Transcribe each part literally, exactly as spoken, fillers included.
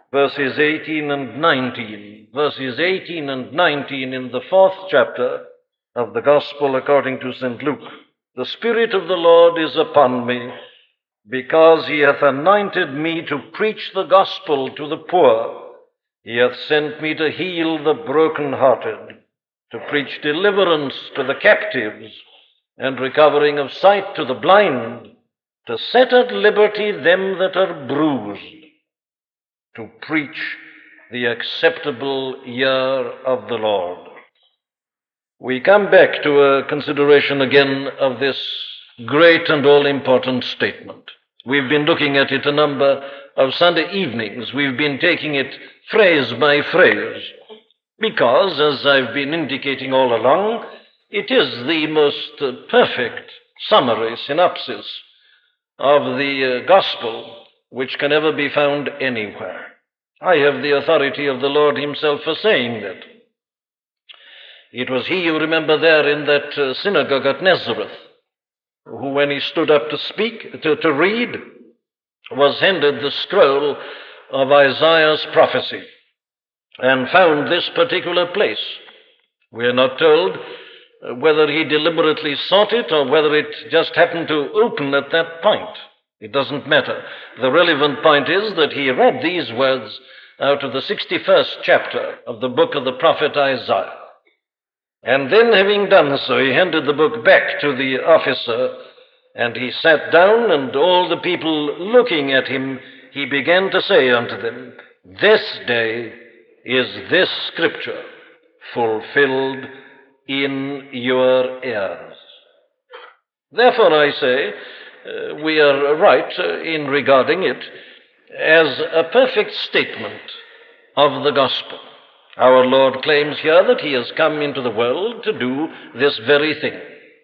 verses eighteen and nineteen. Verses eighteen and nineteen in the fourth chapter of the Gospel according to Saint Luke. The Spirit of the Lord is upon me, because he hath anointed me to preach the gospel to the poor. He hath sent me to heal the brokenhearted, to preach deliverance to the captives, and recovering of sight to the blind, to set at liberty them that are bruised, to preach the acceptable year of the Lord. We come back to a consideration again of this great and all-important statement. We've been looking at it a number of Sunday evenings. We've been taking it phrase by phrase, because, as I've been indicating all along, it is the most perfect summary, synopsis of the gospel which can ever be found anywhere. I have the authority of the Lord himself for saying that. It was he, you remember, there in that uh, synagogue at Nazareth, who, when he stood up to speak, to, to read, was handed the scroll of Isaiah's prophecy and found this particular place. We are not told uh, whether he deliberately sought it or whether it just happened to open at that point. It doesn't matter. The relevant point is that he read these words out of the sixty-first chapter of the book of the prophet Isaiah. And then, having done so, he handed the book back to the officer, and he sat down, and all the people looking at him, he began to say unto them, "This day is this scripture fulfilled in your ears." Therefore, I say, uh, we are right uh, in regarding it as a perfect statement of the gospel. Our Lord claims here that he has come into the world to do this very thing.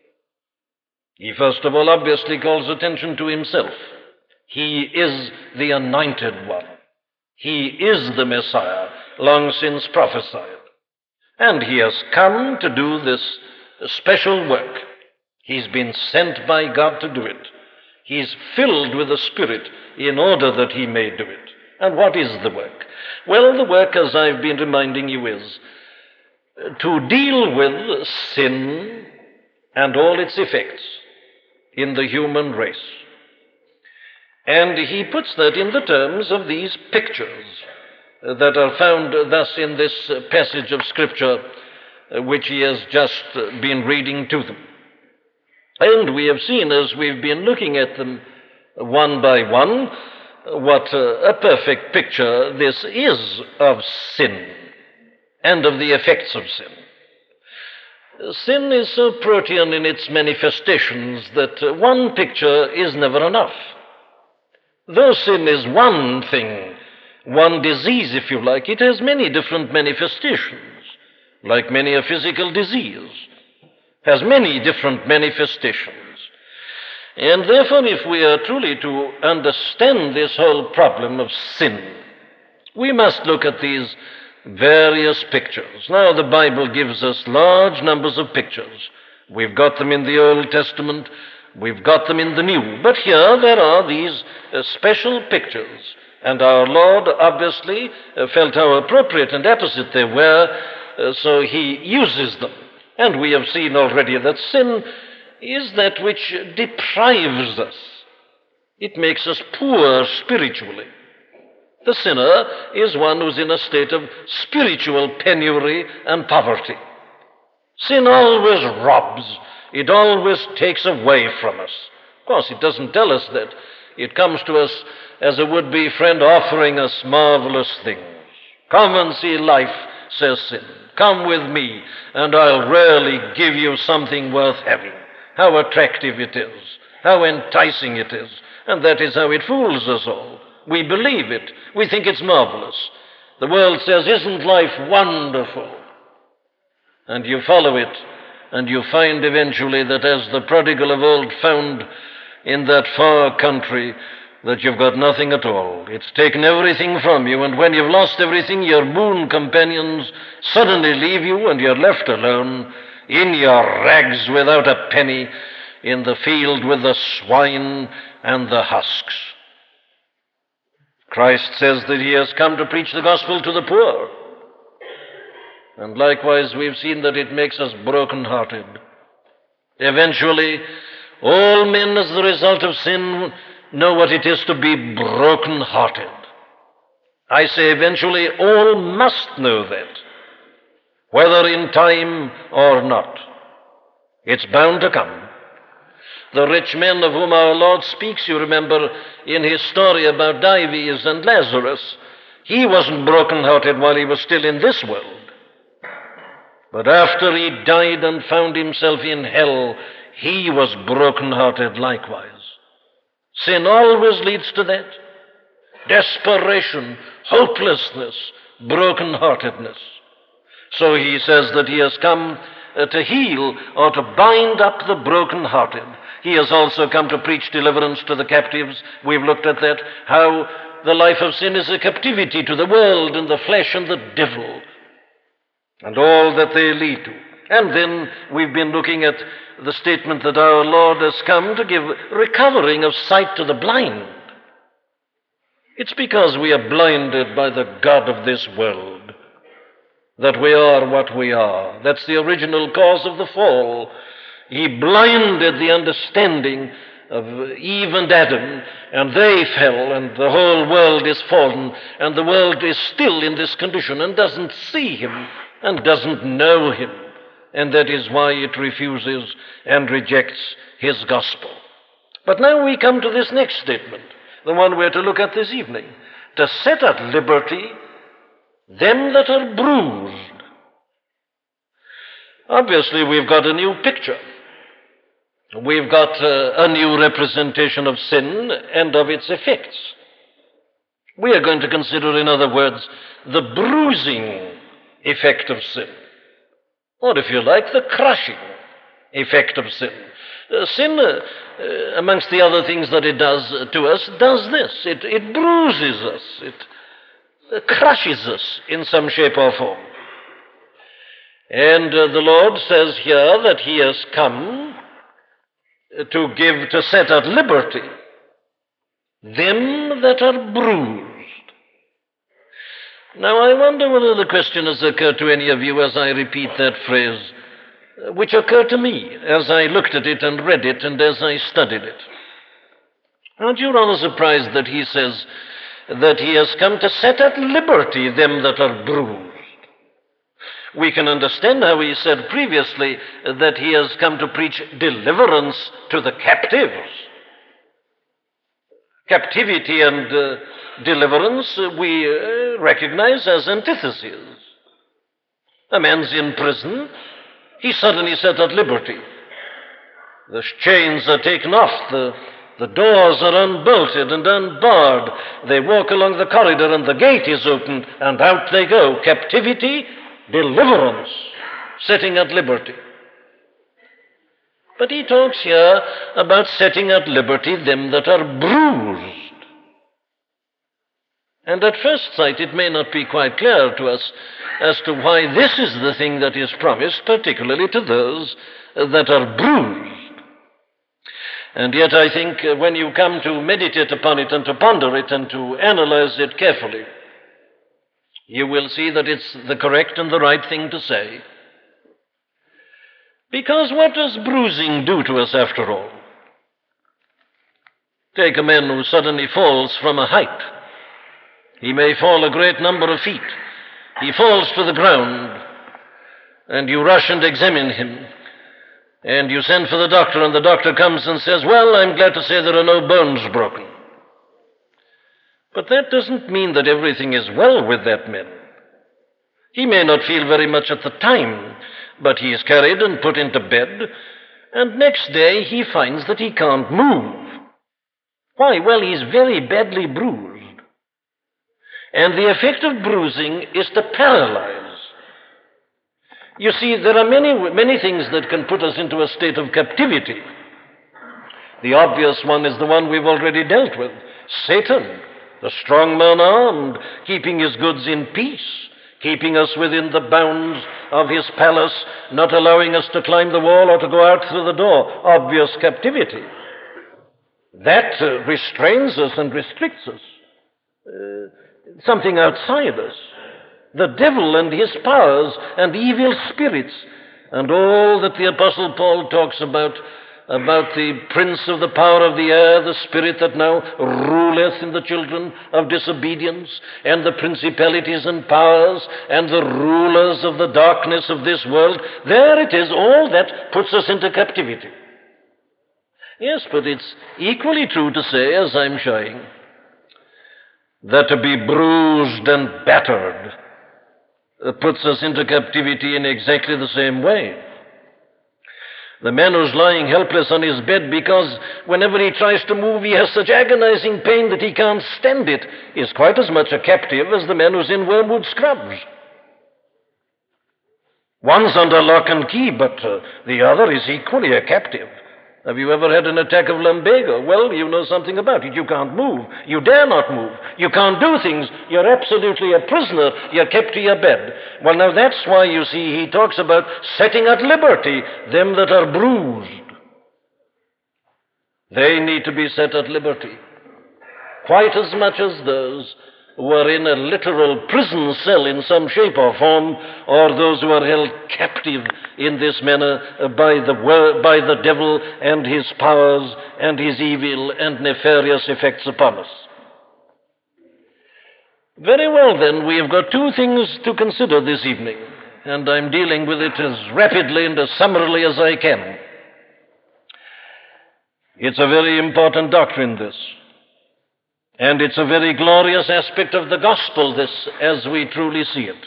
He first of all obviously calls attention to himself. He is the anointed one. He is the Messiah, long since prophesied. And he has come to do this special work. He's been sent by God to do it. He's filled with the Spirit in order that he may do it. And what is the work? Well, the work, as I've been reminding you, is to deal with sin and all its effects in the human race. And he puts that in the terms of these pictures that are found thus in this passage of Scripture which he has just been reading to them. And we have seen, as we've been looking at them one by one, what a perfect picture this is of sin and of the effects of sin. Sin is so protean in its manifestations that one picture is never enough. Though sin is one thing, one disease, if you like, it has many different manifestations, like many a physical disease has many different manifestations. And therefore, if we are truly to understand this whole problem of sin, we must look at these various pictures. Now, the Bible gives us large numbers of pictures. We've got them in the Old Testament, we've got them in the New, but here there are these uh, special pictures, and our Lord obviously uh, felt how appropriate and apposite they were, uh, so he uses them. And we have seen already that sin is that which deprives us. It makes us poor spiritually. The sinner is one who's in a state of spiritual penury and poverty. Sin always robs. It always takes away from us. Of course, it doesn't tell us that. It comes to us as a would-be friend offering us marvelous things. Come and see life, says sin. Come with me, and I'll really give you something worth having. How attractive it is, how enticing it is, and that is how it fools us all. We believe it. We think it's marvelous. The world says, "Isn't life wonderful?" And you follow it, and you find eventually that, as the prodigal of old found in that far country, that you've got nothing at all. It's taken everything from you, and when you've lost everything, your boon companions suddenly leave you, and you're left alone in your rags without a penny, in the field with the swine and the husks. Christ says that he has come to preach the gospel to the poor. And likewise, we've seen that it makes us broken-hearted. Eventually, all men, as the result of sin, know what it is to be broken-hearted. I say eventually, all must know that, whether in time or not. It's bound to come. The rich men of whom our Lord speaks, you remember, in his story about Dives and Lazarus, he wasn't broken-hearted while he was still in this world. But after he died and found himself in hell, he was broken-hearted likewise. Sin always leads to that. Desperation, hopelessness, broken-heartedness. So he says that he has come uh, to heal or to bind up the broken-hearted. He has also come to preach deliverance to the captives. We've looked at that, how the life of sin is a captivity to the world and the flesh and the devil, and all that they lead to. And then we've been looking at the statement that our Lord has come to give recovering of sight to the blind. It's because we are blinded by the god of this world that we are what we are. That's the original cause of the fall. He blinded the understanding of Eve and Adam, and they fell, and the whole world is fallen, and the world is still in this condition and doesn't see him and doesn't know him. And that is why it refuses and rejects his gospel. But now we come to this next statement, the one we're to look at this evening. To set at liberty them that are bruised. Obviously, we've got a new picture. We've got uh, a new representation of sin and of its effects. We are going to consider, in other words, the bruising effect of sin. Or, if you like, the crushing effect of sin. Uh, sin, uh, uh, amongst the other things that it does uh, to us, does this. It, it bruises us. It uh, crushes us in some shape or form. And uh, the Lord says here that he has come to give, to set at liberty them that are bruised. Now, I wonder whether the question has occurred to any of you as I repeat that phrase, which occurred to me as I looked at it and read it and as I studied it. Aren't you rather surprised that he says that he has come to set at liberty them that are bruised? We can understand how he said previously that he has come to preach deliverance to the captives. Captivity and uh, deliverance uh, we uh, recognize as antitheses. A man's in prison, he's suddenly set at liberty. The chains are taken off, the, the doors are unbolted and unbarred. They walk along the corridor and the gate is opened, and out they go. Captivity, deliverance, setting at liberty. But he talks here about setting at liberty them that are bruised. And at first sight, it may not be quite clear to us as to why this is the thing that is promised, particularly to those that are bruised. And yet I think when you come to meditate upon it and to ponder it and to analyze it carefully, you will see that it's the correct and the right thing to say. Because what does bruising do to us after all? Take a man who suddenly falls from a height. He may fall a great number of feet. He falls to the ground, and you rush and examine him, and you send for the doctor, and the doctor comes and says, well, I'm glad to say there are no bones broken. But that doesn't mean that everything is well with that man. He may not feel very much at the time, but he is carried and put into bed, and next day he finds that he can't move. Why? Well, he's very badly bruised. And the effect of bruising is to paralyze. You see, there are many, many things that can put us into a state of captivity. The obvious one is the one we've already dealt with, Satan. The strong man armed, keeping his goods in peace, keeping us within the bounds of his palace, not allowing us to climb the wall or to go out through the door. Obvious captivity. That uh, restrains us and restricts us. uh, something outside us. The devil and his powers and evil spirits and all that the Apostle Paul talks about, about the prince of the power of the air, the spirit that now ruleth in the children of disobedience, and the principalities and powers and the rulers of the darkness of this world. There it is, all that puts us into captivity. Yes, but it's equally true to say, as I'm showing, that to be bruised and battered puts us into captivity in exactly the same way. The man who's lying helpless on his bed because whenever he tries to move he has such agonizing pain that he can't stand it is quite as much a captive as the man who's in Wormwood Scrubs. One's under lock and key, but uh, the other is equally a captive. Have you ever had an attack of lumbago? Well, you know something about it. You can't move. You dare not move. You can't do things. You're absolutely a prisoner. You're kept to your bed. Well, now that's why, you see, he talks about setting at liberty them that are bruised. They need to be set at liberty, quite as much as those who are in a literal prison cell in some shape or form, or those who are held captive in this manner by the wor- by the devil and his powers and his evil and nefarious effects upon us. Very well, then, we have got two things to consider this evening, and I'm dealing with it as rapidly and as summarily as I can. It's a very important doctrine, this. And it's a very glorious aspect of the gospel, this, as we truly see it.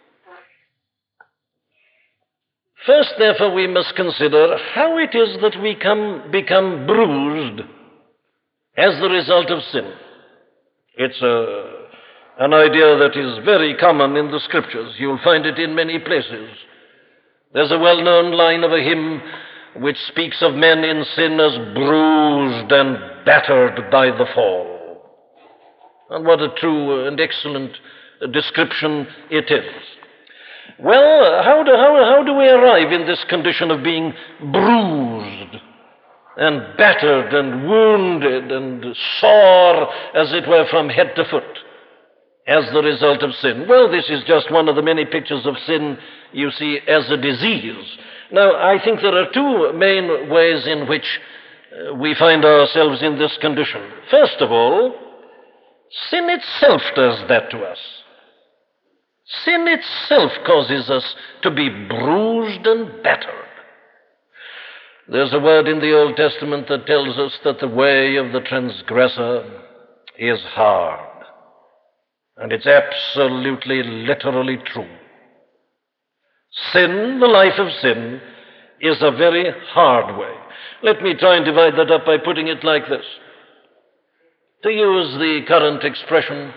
First, therefore, we must consider how it is that we come, become bruised as the result of sin. It's a, an idea that is very common in the Scriptures. You'll find it in many places. There's a well-known line of a hymn which speaks of men in sin as bruised and battered by the fall. And what a true and excellent description it is. Well, how do, how, how do we arrive in this condition of being bruised and battered and wounded and sore, as it were, from head to foot, as the result of sin? Well, this is just one of the many pictures of sin, you see, as a disease. Now, I think there are two main ways in which uh, we find ourselves in this condition. First of all, sin itself does that to us. Sin itself causes us to be bruised and battered. There's a word in the Old Testament that tells us that the way of the transgressor is hard. And it's absolutely, literally true. Sin, the life of sin, is a very hard way. Let me try and divide that up by putting it like this. To use the current expression,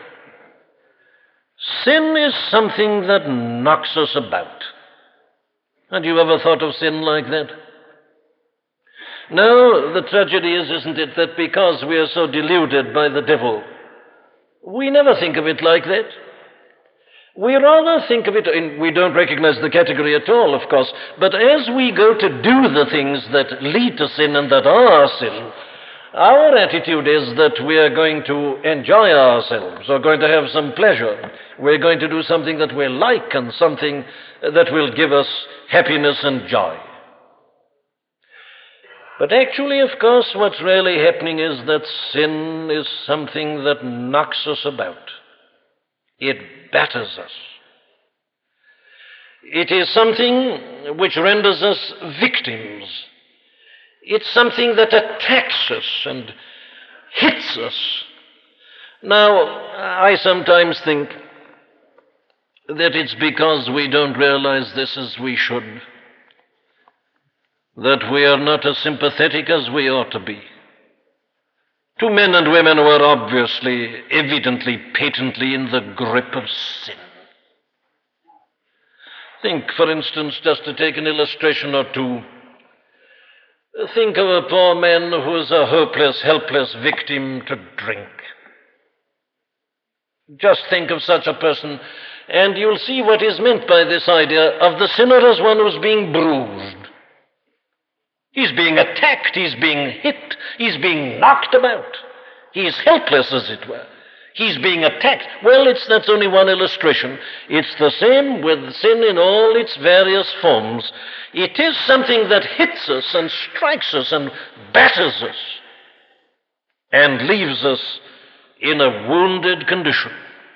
sin is something that knocks us about. Had you ever thought of sin like that? No, the tragedy is, isn't it, that because we are so deluded by the devil, we never think of it like that. We rather think of it, and we don't recognize the category at all, of course, but as we go to do the things that lead to sin and that are sin, our attitude is that we are going to enjoy ourselves or going to have some pleasure. We're going to do something that we like and something that will give us happiness and joy. But actually, of course, what's really happening is that sin is something that knocks us about. It batters us. It is something which renders us victims. It's something that attacks us and hits us. Now, I sometimes think that it's because we don't realize this as we should, that we are not as sympathetic as we ought to be to men and women who are obviously, evidently, patently in the grip of sin. Think, for instance, just to take an illustration or two, think of a poor man who is a hopeless, helpless victim to drink. Just think of such a person, and you'll see what is meant by this idea of the sinner as one who's being bruised. He's being attacked, he's being hit, he's being knocked about. He's helpless, as it were. He's being attacked. Well, it's, that's only one illustration. It's the same with sin in all its various forms. It is something that hits us and strikes us and batters us and leaves us in a wounded condition.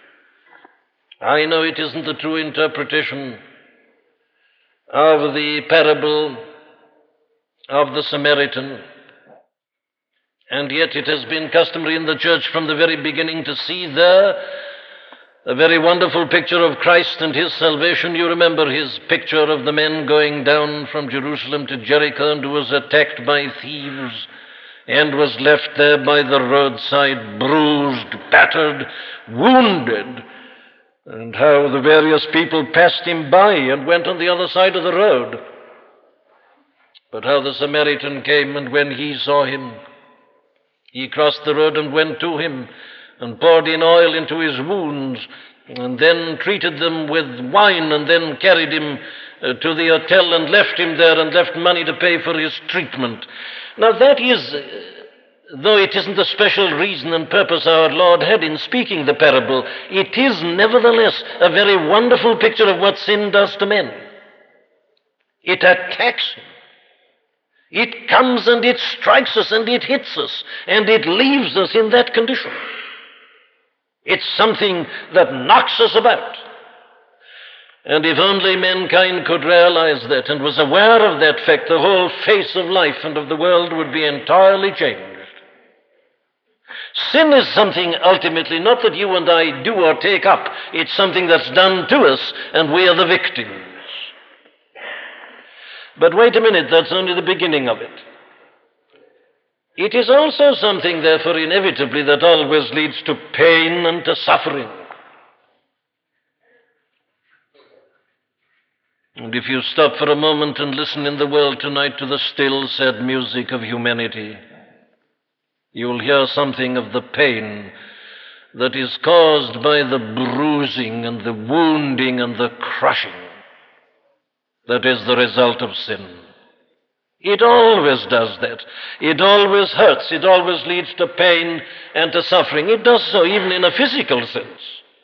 I know it isn't the true interpretation of the parable of the Samaritan, and yet it has been customary in the church from the very beginning to see there a very wonderful picture of Christ and his salvation. You remember his picture of the men going down from Jerusalem to Jericho and who was attacked by thieves and was left there by the roadside, bruised, battered, wounded, and how the various people passed him by and went on the other side of the road. But how the Samaritan came, and when he saw him, he crossed the road and went to him and poured in oil into his wounds and then treated them with wine and then carried him uh, to the hotel and left him there and left money to pay for his treatment. Now that is, uh, though it isn't the special reason and purpose our Lord had in speaking the parable, it is nevertheless a very wonderful picture of what sin does to men. It attacks him. It comes and it strikes us and it hits us and it leaves us in that condition. It's something that knocks us about. And if only mankind could realize that and was aware of that fact, the whole face of life and of the world would be entirely changed. Sin is something ultimately not that you and I do or take up. It's something that's done to us and we are the victims. But wait a minute, that's only the beginning of it. It is also something, therefore, inevitably that always leads to pain and to suffering. And if you stop for a moment and listen in the world tonight to the still, sad music of humanity, you'll hear something of the pain that is caused by the bruising and the wounding and the crushing that is the result of sin. It always does that. It always hurts. It always leads to pain and to suffering. It does so even in a physical sense.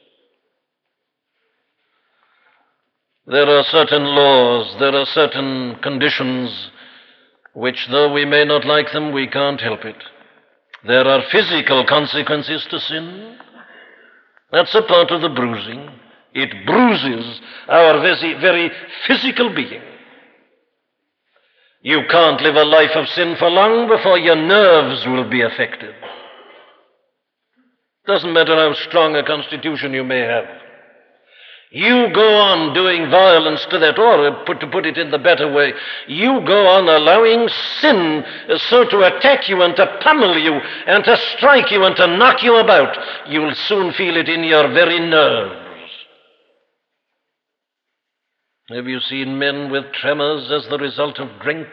There are certain laws, there are certain conditions which, though we may not like them, we can't help it. There are physical consequences to sin. That's a part of the bruising. It bruises our very, very physical being. You can't live a life of sin for long before your nerves will be affected. Doesn't matter how strong a constitution you may have. You go on doing violence to that, or put, to put it in the better way, you go on allowing sin so to attack you and to pummel you and to strike you and to knock you about. You'll soon feel it in your very nerves. Have you seen men with tremors as the result of drink?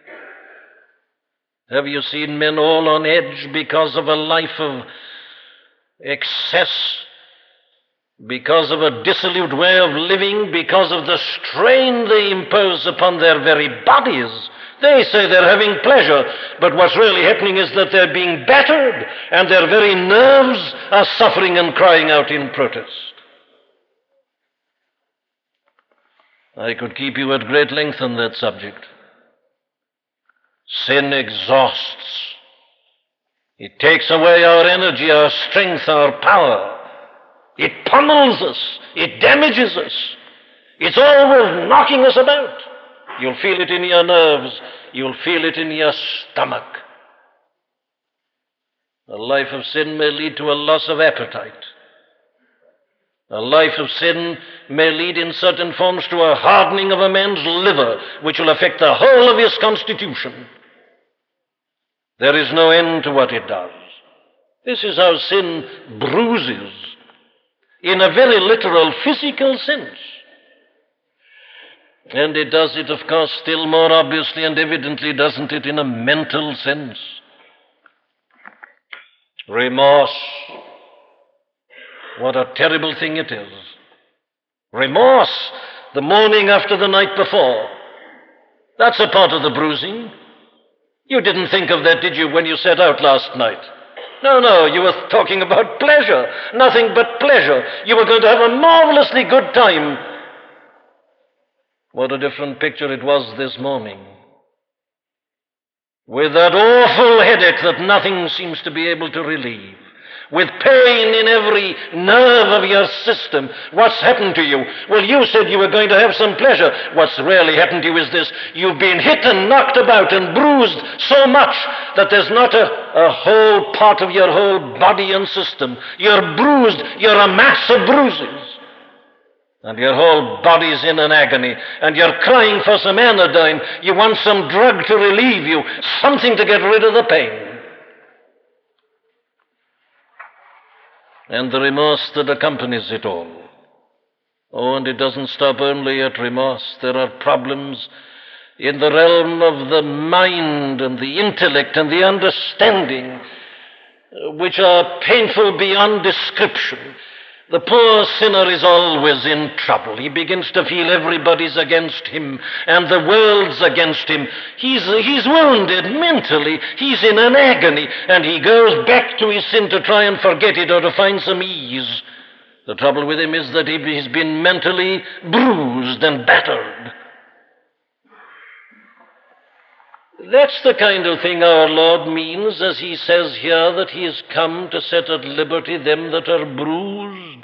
Have you seen men all on edge because of a life of excess, because of a dissolute way of living, because of the strain they impose upon their very bodies? They say they're having pleasure, but what's really happening is that they're being battered, and their very nerves are suffering and crying out in protest. I could keep you at great length on that subject. Sin exhausts. It takes away our energy, our strength, our power. It pummels us. It damages us. It's always knocking us about. You'll feel it in your nerves. You'll feel it in your stomach. A life of sin may lead to a loss of appetite. A life of sin may lead in certain forms to a hardening of a man's liver, which will affect the whole of his constitution. There is no end to what it does. This is how sin bruises, in a very literal physical sense. And it does it, of course, still more obviously and evidently, doesn't it, in a mental sense. Remorse. What a terrible thing it is. Remorse, the morning after the night before. That's a part of the bruising. You didn't think of that, did you, when you set out last night? No, no, you were talking about pleasure. Nothing but pleasure. You were going to have a marvelously good time. What a different picture it was this morning. With that awful headache that nothing seems to be able to relieve. With pain in every nerve of your system. What's happened to you? Well, you said you were going to have some pleasure. What's really happened to you is this. You've been hit and knocked about and bruised so much that there's not a, a whole part of your whole body and system. You're bruised. You're a mass of bruises. And your whole body's in an agony. And you're crying for some anodyne. You want some drug to relieve you. Something to get rid of the pain. And the remorse that accompanies it all. Oh, and it doesn't stop only at remorse. There are problems in the realm of the mind and the intellect and the understanding which are painful beyond description. The poor sinner is always in trouble. He begins to feel everybody's against him and the world's against him. He's, he's wounded mentally. He's in an agony, and he goes back to his sin to try and forget it or to find some ease. The trouble with him is that he's been mentally bruised and battered. That's the kind of thing our Lord means as he says here that he has come to set at liberty them that are bruised.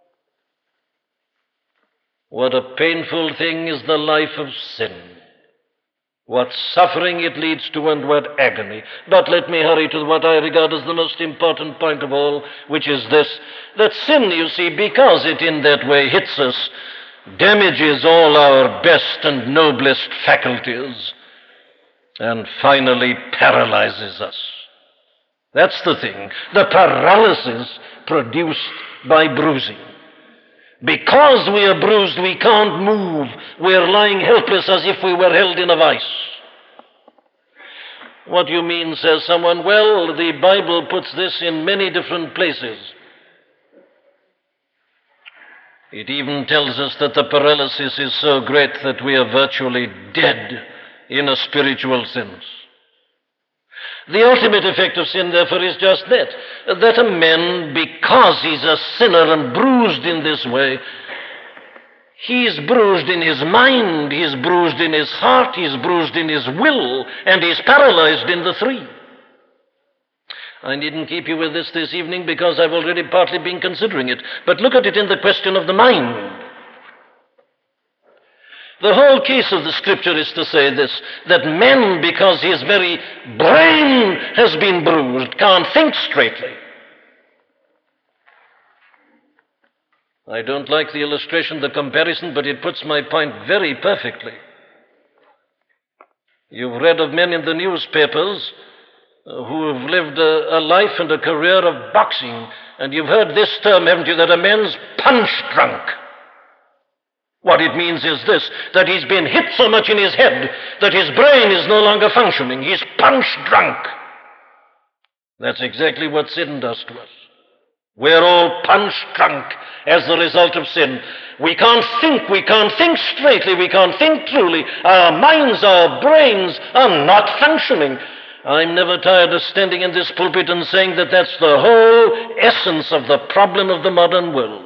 What a painful thing is the life of sin. What suffering it leads to and what agony. But let me hurry to what I regard as the most important point of all, which is this, that sin, you see, because it in that way hits us, damages all our best and noblest faculties, and finally paralyzes us. That's the thing, the paralysis produced by bruising. Because we are bruised, we can't move. We're lying helpless as if we were held in a vice. What do you mean, says someone? Well, the Bible puts this in many different places. It even tells us that the paralysis is so great that we are virtually dead in a spiritual sense. The ultimate effect of sin, therefore, is just that, that a man, because he's a sinner and bruised in this way, he's bruised in his mind, he's bruised in his heart, he's bruised in his will, and he's paralyzed in the three. I needn't keep you with this this evening because I've already partly been considering it, but look at it in the question of the mind. The whole case of the Scripture is to say this, that man, because his very brain has been bruised, can't think straightly. I don't like the illustration, the comparison, but it puts my point very perfectly. You've read of men in the newspapers who have lived a, a life and a career of boxing, and you've heard this term, haven't you, that a man's punch drunk. What it means is this, that he's been hit so much in his head that his brain is no longer functioning. He's punch drunk. That's exactly what sin does to us. We're all punch drunk as the result of sin. We can't think, we can't think straightly, we can't think truly. Our minds, our brains are not functioning. I'm never tired of standing in this pulpit and saying that that's the whole essence of the problem of the modern world.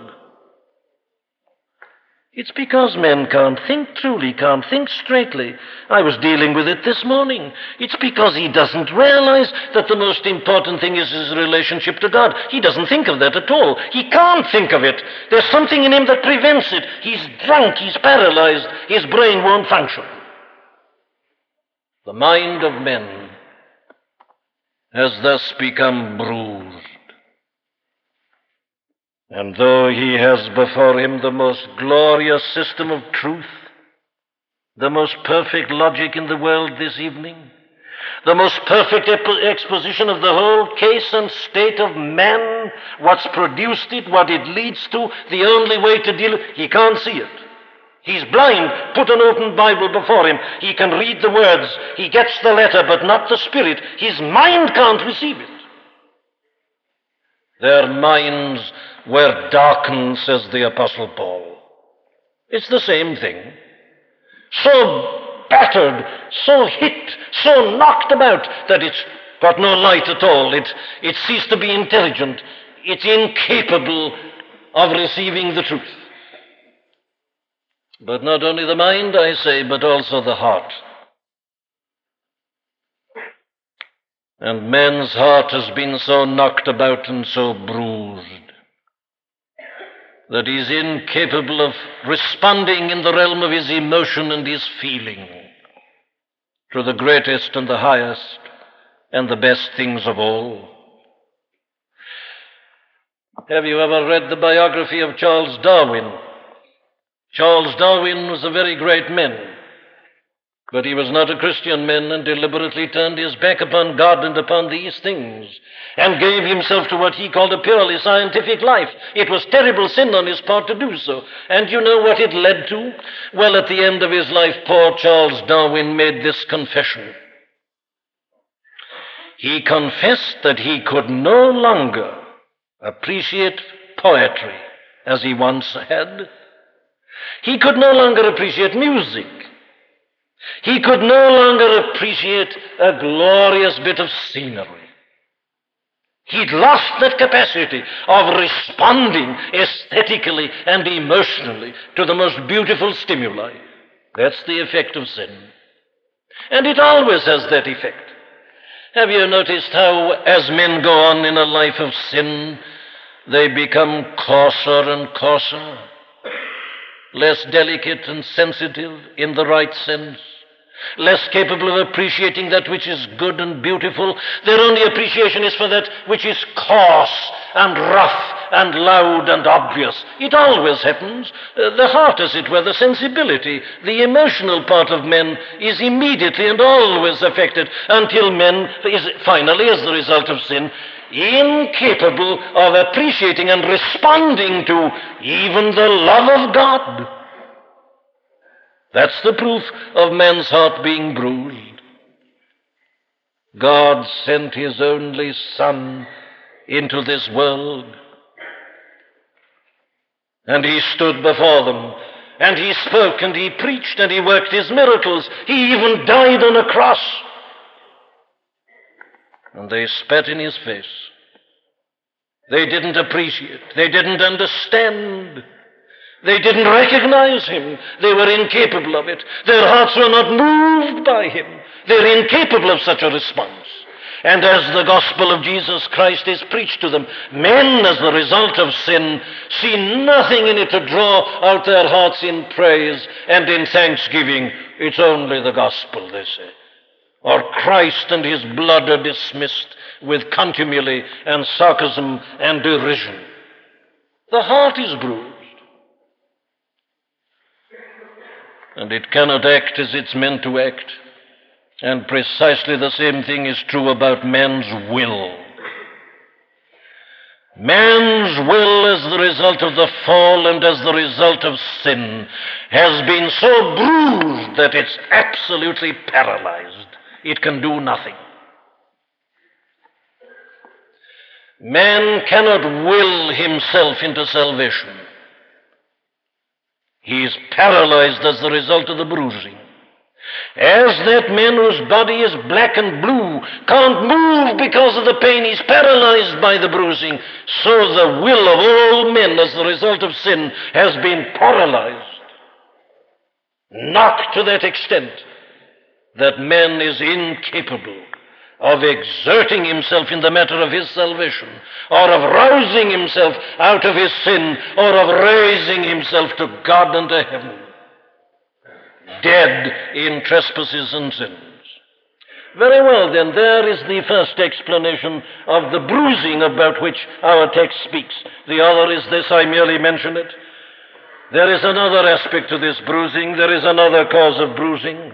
It's because men can't think truly, can't think straightly. I was dealing with it this morning. It's because he doesn't realize that the most important thing is his relationship to God. He doesn't think of that at all. He can't think of it. There's something in him that prevents it. He's drunk, he's paralyzed, his brain won't function. The mind of men has thus become bruised. And though he has before him the most glorious system of truth, the most perfect logic in the world this evening, the most perfect ep- exposition of the whole case and state of man, what's produced it, what it leads to, the only way to deal with it, he can't see it. He's blind. Put an open Bible before him. He can read the words. He gets the letter, but not the spirit. His mind can't receive it. Their minds were darkened, says the Apostle Paul. It's the same thing. So battered, so hit, so knocked about that it's got no light at all. It, it ceased to be intelligent. It's incapable of receiving the truth. But not only the mind, I say, but also the heart. And man's heart has been so knocked about and so bruised that he's incapable of responding in the realm of his emotion and his feeling to the greatest and the highest and the best things of all. Have you ever read the biography of Charles Darwin? Charles Darwin was a very great man, but he was not a Christian man and deliberately turned his back upon God and upon these things and gave himself to what he called a purely scientific life. It was terrible sin on his part to do so. And you know what it led to? Well, at the end of his life, poor Charles Darwin made this confession. He confessed that he could no longer appreciate poetry as he once had. He could no longer appreciate music. He could no longer appreciate a glorious bit of scenery. He'd lost that capacity of responding aesthetically and emotionally to the most beautiful stimuli. That's the effect of sin. And it always has that effect. Have you noticed how, as men go on in a life of sin, they become coarser and coarser, less delicate and sensitive in the right sense, less capable of appreciating that which is good and beautiful? Their only appreciation is for that which is coarse and rough and loud and obvious. It always happens. Uh, the heart, as it were, the sensibility, the emotional part of men is immediately and always affected until men is finally, as the result of sin, incapable of appreciating and responding to even the love of God. That's the proof of man's heart being bruised. God sent his only Son into this world, and he stood before them, and he spoke, and he preached, and he worked his miracles. He even died on a cross. And they spat in his face. They didn't appreciate. They didn't understand. They didn't recognize him. They were incapable of it. Their hearts were not moved by him. They're incapable of such a response. And as the gospel of Jesus Christ is preached to them, men, as the result of sin, see nothing in it to draw out their hearts in praise and in thanksgiving. It's only the gospel, they say. Or Christ and his blood are dismissed with contumely and sarcasm and derision. The heart is bruised, and it cannot act as it's meant to act. And precisely the same thing is true about man's will. Man's will, as the result of the fall and as the result of sin, has been so bruised that it's absolutely paralyzed. It can do nothing. Man cannot will himself into salvation. He is paralyzed as the result of the bruising. As that man whose body is black and blue can't move because of the pain, he's paralyzed by the bruising, so the will of all men as the result of sin has been paralyzed, knocked to that extent that man is incapable of exerting himself in the matter of his salvation, or of rousing himself out of his sin, or of raising himself to God and to heaven. Dead in trespasses and sins. Very well, then, there is the first explanation of the bruising about which our text speaks. The other is this, I merely mention it. There is another aspect to this bruising. There is another cause of bruising.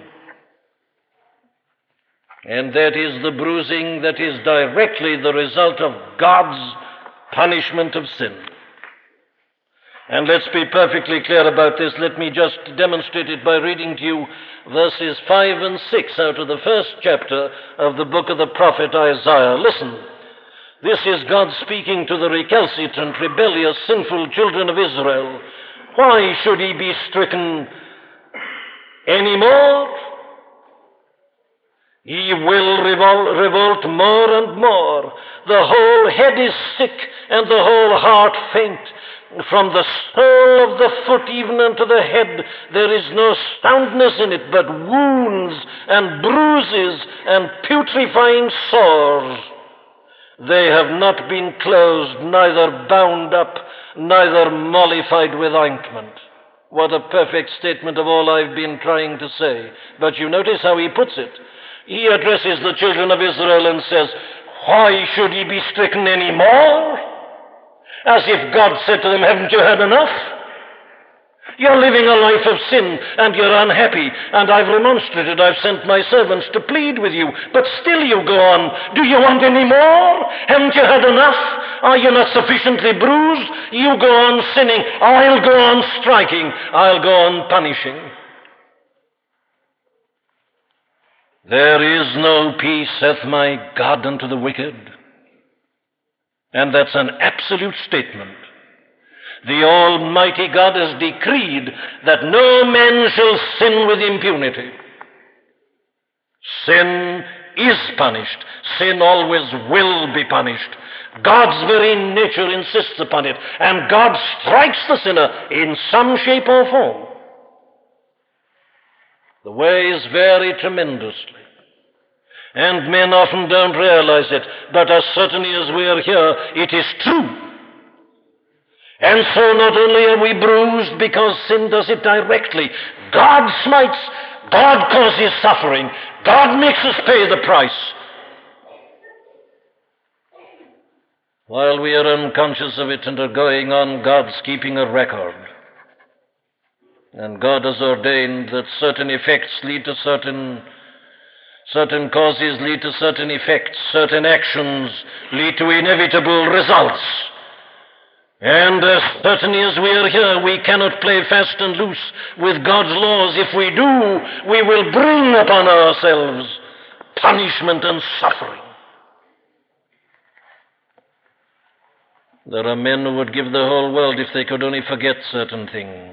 And that is the bruising that is directly the result of God's punishment of sin. And let's be perfectly clear about this. Let me just demonstrate it by reading to you verses five and six out of the first chapter of the book of the prophet Isaiah. Listen, this is God speaking to the recalcitrant, rebellious, sinful children of Israel. Why should he be stricken any more? He will revol- revolt more and more. The whole head is sick and the whole heart faint. From the sole of the foot even unto the head, there is no soundness in it, but wounds and bruises and putrefying sores. They have not been closed, neither bound up, neither mollified with ointment. What a perfect statement of all I've been trying to say. But you notice how he puts it. He addresses the children of Israel and says, why should ye be stricken any more? As if God said to them, haven't you had enough? You're living a life of sin, and you're unhappy, and I've remonstrated, I've sent my servants to plead with you, but still you go on. Do you want any more? Haven't you had enough? Are you not sufficiently bruised? You go on sinning, I'll go on striking, I'll go on punishing. There is no peace, saith my God, unto the wicked. And that's an absolute statement. The Almighty God has decreed that no man shall sin with impunity. Sin is punished. Sin always will be punished. God's very nature insists upon it, and God strikes the sinner in some shape or form. The ways vary tremendously. And men often don't realize it, but as certainly as we are here, it is true. And so not only are we bruised because sin does it directly, God smites, God causes suffering, God makes us pay the price. While we are unconscious of it and are going on, God's keeping a record. And God has ordained that certain effects lead to certain Certain causes lead to certain effects, certain actions lead to inevitable results. And as certainly as we are here, we cannot play fast and loose with God's laws. If we do, we will bring upon ourselves punishment and suffering. There are men who would give the whole world if they could only forget certain things.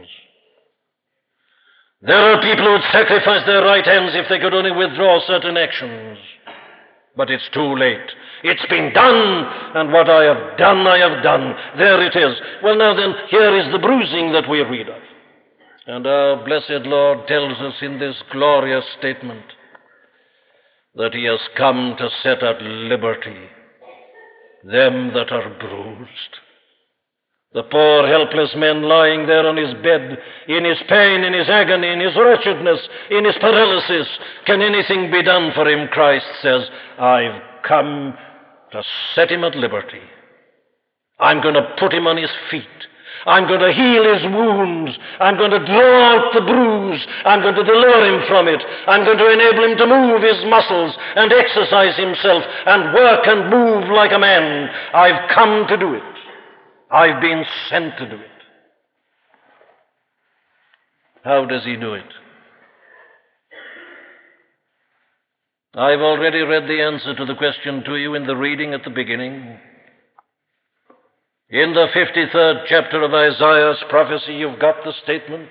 There are people who would sacrifice their right hands if they could only withdraw certain actions. But it's too late. It's been done, and what I have done, I have done. There it is. Well, now then, here is the bruising that we read of. And our blessed Lord tells us in this glorious statement that he has come to set at liberty them that are bruised. The poor helpless man lying there on his bed, in his pain, in his agony, in his wretchedness, in his paralysis. Can anything be done for him? Christ says, I've come to set him at liberty. I'm going to put him on his feet. I'm going to heal his wounds. I'm going to draw out the bruise. I'm going to deliver him from it. I'm going to enable him to move his muscles and exercise himself and work and move like a man. I've come to do it. I've been sent to do it. How does he do it? I've already read the answer to the question to you in the reading at the beginning. In the fifty-third chapter of Isaiah's prophecy, you've got the statement.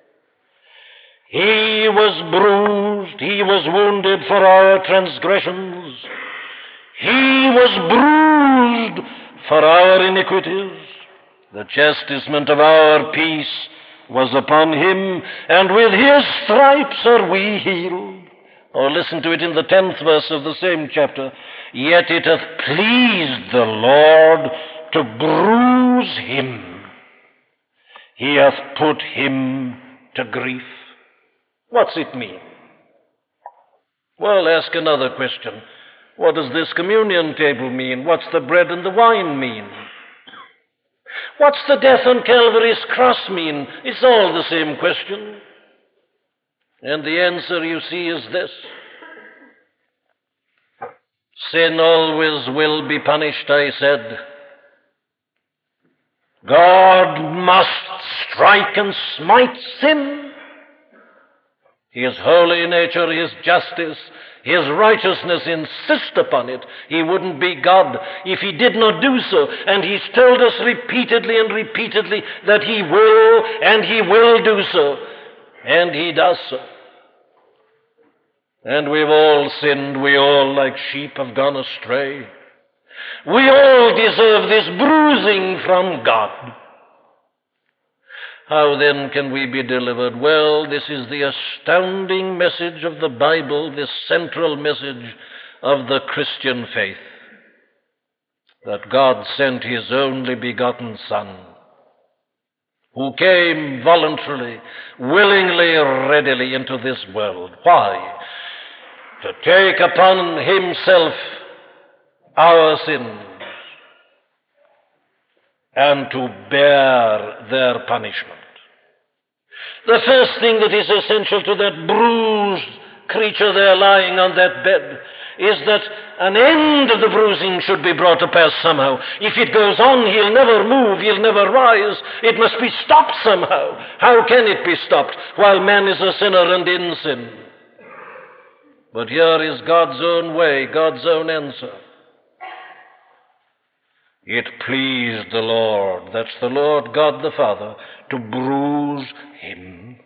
He was bruised, he was wounded for our transgressions. He was bruised for our iniquities. The chastisement of our peace was upon him, and with his stripes are we healed. Or listen to it in the tenth verse of the same chapter. Yet it hath pleased the Lord to bruise him. He hath put him to grief. What's it mean? Well, ask another question. What does this communion table mean? What's the bread and the wine mean? What's the death on Calvary's cross mean? It's all the same question. And the answer, you see, is this. Sin always will be punished, I said. God must strike and smite sin. His holy nature, his justice, his righteousness insist upon it. He wouldn't be God if he did not do so. And he's told us repeatedly and repeatedly that he will and he will do so. And he does so. And we've all sinned. We all, like sheep, have gone astray. We all deserve this bruising from God. How then can we be delivered? Well, this is the astounding message of the Bible, this central message of the Christian faith, that God sent his only begotten Son, who came voluntarily, willingly, readily into this world. Why? To take upon himself our sins and to bear their punishment. The first thing that is essential to that bruised creature there lying on that bed is that an end of the bruising should be brought to pass somehow. If it goes on, he'll never move, he'll never rise. It must be stopped somehow. How can it be stopped while man is a sinner and in sin? But here is God's own way, God's own answer. It pleased the Lord, that's the Lord God the Father, to bruise him.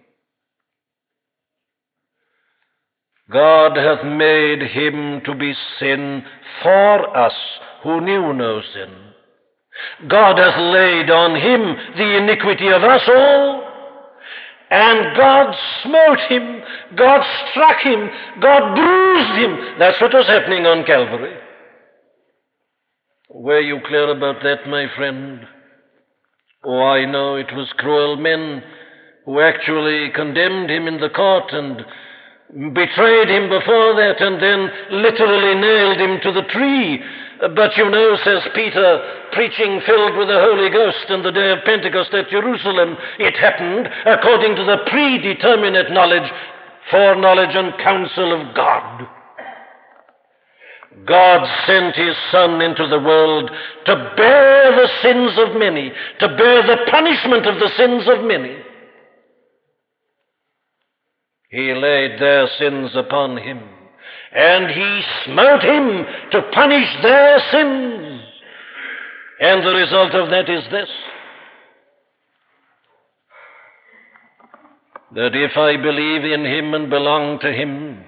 God hath made him to be sin for us who knew no sin. God hath laid on him the iniquity of us all. And God smote him, God struck him, God bruised him. That's what was happening on Calvary. Were you clear about that, my friend? Oh, I know it was cruel men who actually condemned him in the court and betrayed him before that and then literally nailed him to the tree. But you know, says Peter, preaching filled with the Holy Ghost on the day of Pentecost at Jerusalem, it happened according to the predeterminate knowledge, foreknowledge and counsel of God. God sent his Son into the world to bear the sins of many, to bear the punishment of the sins of many. He laid their sins upon him, and he smote him to punish their sins. And the result of that is this, that if I believe in him and belong to him,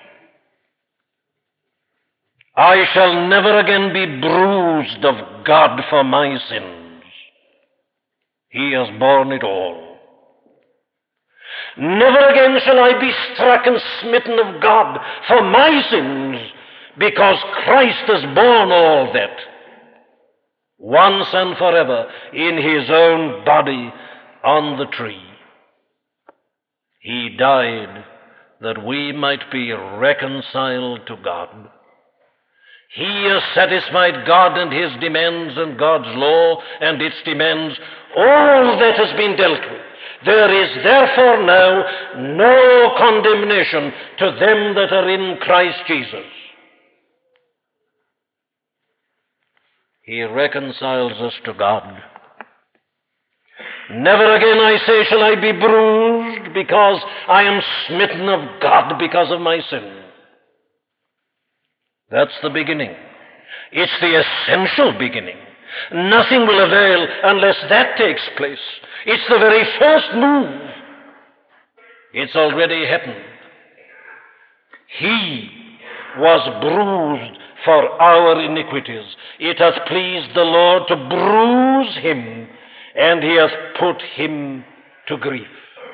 I shall never again be bruised of God for my sins. He has borne it all. Never again shall I be struck and smitten of God for my sins, because Christ has borne all that, once and forever, in his own body on the tree. He died that we might be reconciled to God. He has satisfied God and his demands and God's law and its demands. All that has been dealt with. There is therefore now no condemnation to them that are in Christ Jesus. He reconciles us to God. Never again, I say, shall I be bruised because I am smitten of God because of my sin. That's the beginning. It's the essential beginning. Nothing will avail unless that takes place. It's the very first move. It's already happened. He was bruised for our iniquities. It hath pleased the Lord to bruise him, and he hath put him to grief.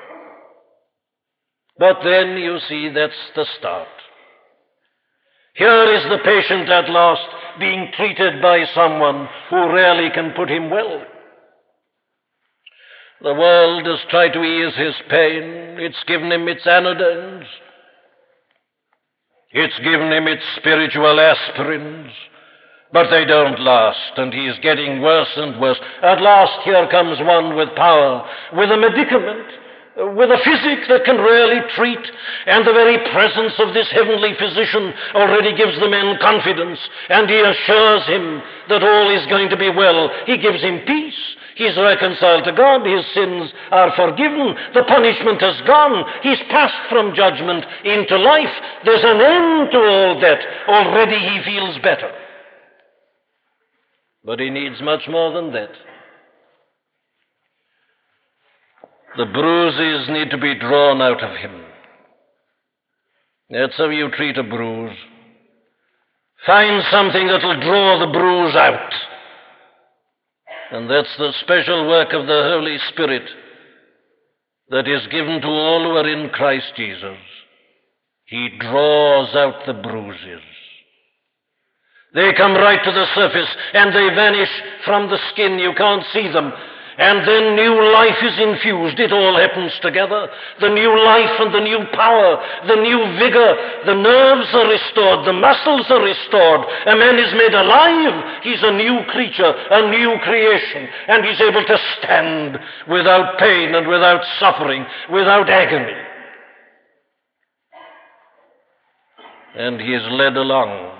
But then, you see, that's the start. Here is the patient at last being treated by someone who rarely can put him well. The world has tried to ease his pain. It's given him its anodynes. It's given him its spiritual aspirins. But they don't last, and he's getting worse and worse. At last here comes one with power, with a medicament, with a physic that can really treat, and the very presence of this heavenly physician already gives the man confidence, and he assures him that all is going to be well. He gives him peace. He's reconciled to God. His sins are forgiven. The punishment has gone. He's passed from judgment into life. There's an end to all that. Already he feels better. But he needs much more than that. The bruises need to be drawn out of him. That's how you treat a bruise. Find something that will draw the bruise out. And that's the special work of the Holy Spirit that is given to all who are in Christ Jesus. He draws out the bruises. They come right to the surface and they vanish from the skin. You can't see them. And then new life is infused. It all happens together. The new life and the new power, the new vigor. The nerves are restored. The muscles are restored. A man is made alive. He's a new creature, a new creation. And he's able to stand without pain and without suffering, without agony. And he is led along.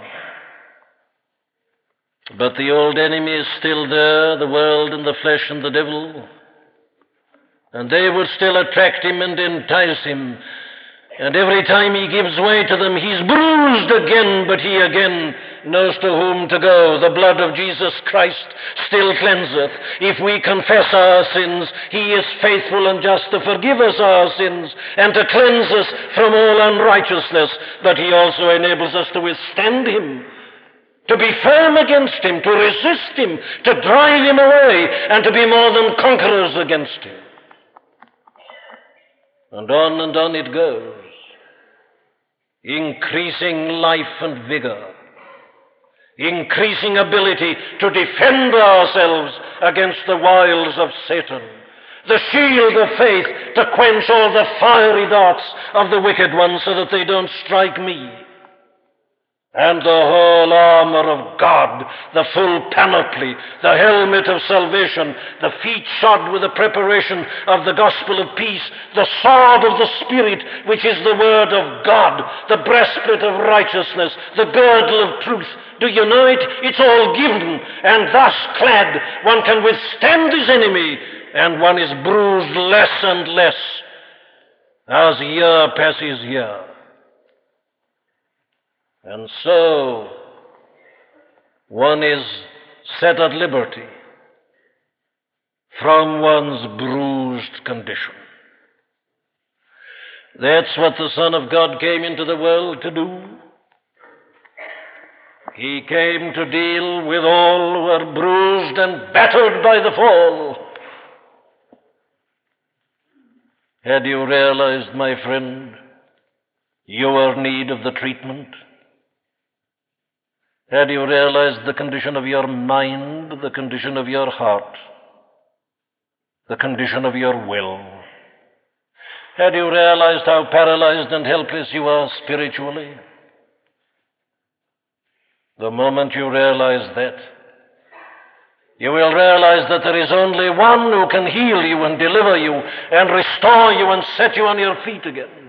But the old enemy is still there, the world and the flesh and the devil. And they would still attract him and entice him. And every time he gives way to them, he's bruised again, but he again knows to whom to go. The blood of Jesus Christ still cleanseth. If we confess our sins, he is faithful and just to forgive us our sins and to cleanse us from all unrighteousness. But he also enables us to withstand him, to be firm against him, to resist him, to drive him away, and to be more than conquerors against him. And on and on it goes, increasing life and vigor, increasing ability to defend ourselves against the wiles of Satan, the shield of faith to quench all the fiery darts of the wicked one so that they don't strike me, and the whole armor of God, the full panoply, the helmet of salvation, the feet shod with the preparation of the gospel of peace, the sword of the Spirit, which is the word of God, the breastplate of righteousness, the girdle of truth. Do you know it? It's all given, and thus clad, one can withstand his enemy, and one is bruised less and less as year passes year. And so, one is set at liberty from one's bruised condition. That's what the Son of God came into the world to do. He came to deal with all who are bruised and battered by the fall. Had you realized, my friend, your need of the treatment? Had you realized the condition of your mind, the condition of your heart, the condition of your will? Had you realized how paralyzed and helpless you are spiritually? The moment you realize that, you will realize that there is only one who can heal you and deliver you and restore you and set you on your feet again.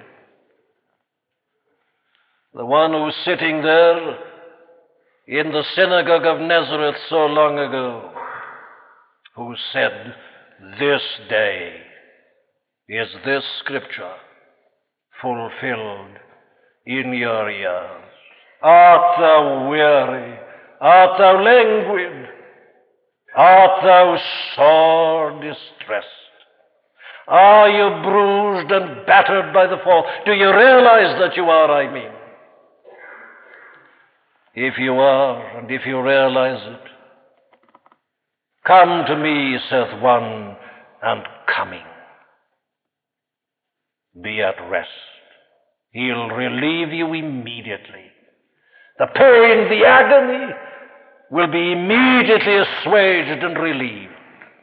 The one who's sitting there in the synagogue of Nazareth so long ago, who said, "This day is this scripture fulfilled in your ears." Art thou weary? Art thou languid? Art thou sore distressed? Are you bruised and battered by the fall? Do you realize that you are, I mean? If you are, and if you realize it, come to me, saith one, and coming, be at rest. He'll relieve you immediately. The pain, the agony will be immediately assuaged and relieved.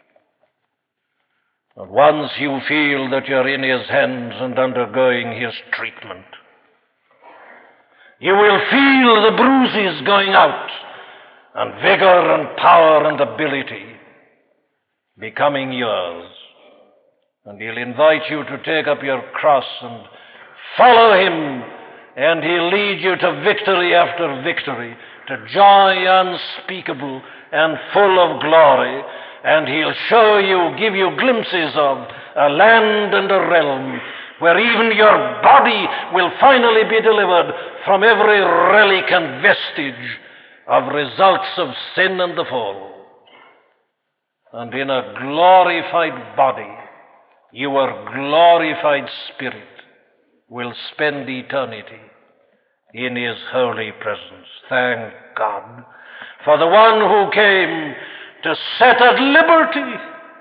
And once you feel that you're in his hands and undergoing his treatment, you will feel the bruises going out, and vigor and power and ability becoming yours. And he'll invite you to take up your cross and follow him, and he'll lead you to victory after victory, to joy unspeakable and full of glory, and he'll show you, give you glimpses of a land and a realm where even your body will finally be delivered from every relic and vestige of results of sin and the fall. And in a glorified body, your glorified spirit will spend eternity in his holy presence. Thank God for the one who came to set at liberty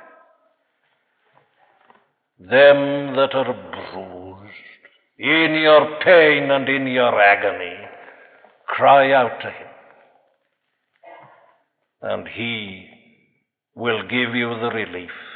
them that are bruised. In your pain and in your agony, cry out to him, and he will give you the relief